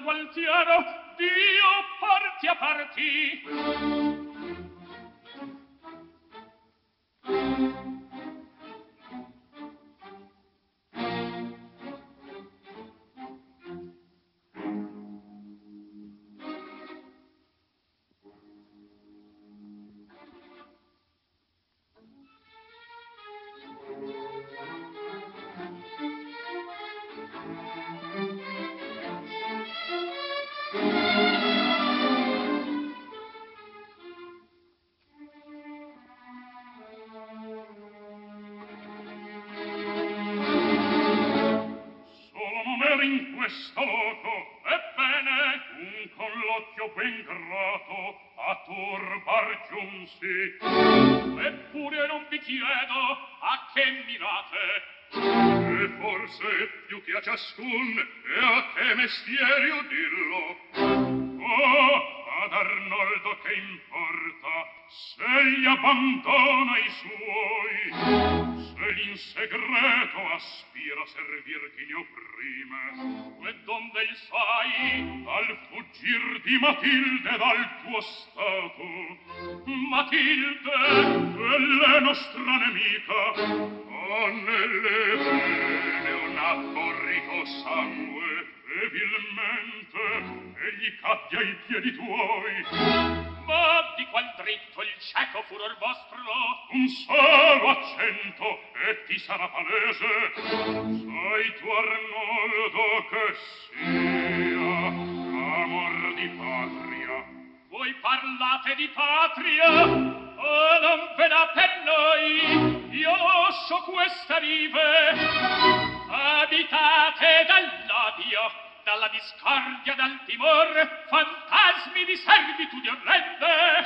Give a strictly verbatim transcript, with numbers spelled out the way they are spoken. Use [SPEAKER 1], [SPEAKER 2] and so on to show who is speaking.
[SPEAKER 1] gualtiero, Dio parti a parti. In questo loco, ebbene, un colloquio ben grato a turbar giunsi. Eppure non vi chiedo a che mirate. E forse più che a ciascun e a che mestieri udillo. Oh, ad Arnoldo che importa se gli abbandona i suoi, se in segreto aspira a servir chi ne opprime. E donde il sai al fuggir di Matilde dal tuo stato? Matilde, quella nostra nemica, ha nelle vene un abborrico sangue e vilmente egli cadde ai piedi tuoi. Ma di qual dritto il cieco furor vostro? Un solo accento e ti sarà palese. Sai tu, Arnoldo, che sia amor di patria. Voi parlate di patria? Oh, non ve n'ha per noi. Io so questa rive. Abitate dall'odio, dalla discordia, dal timor, fantasmi di servitudine orrende.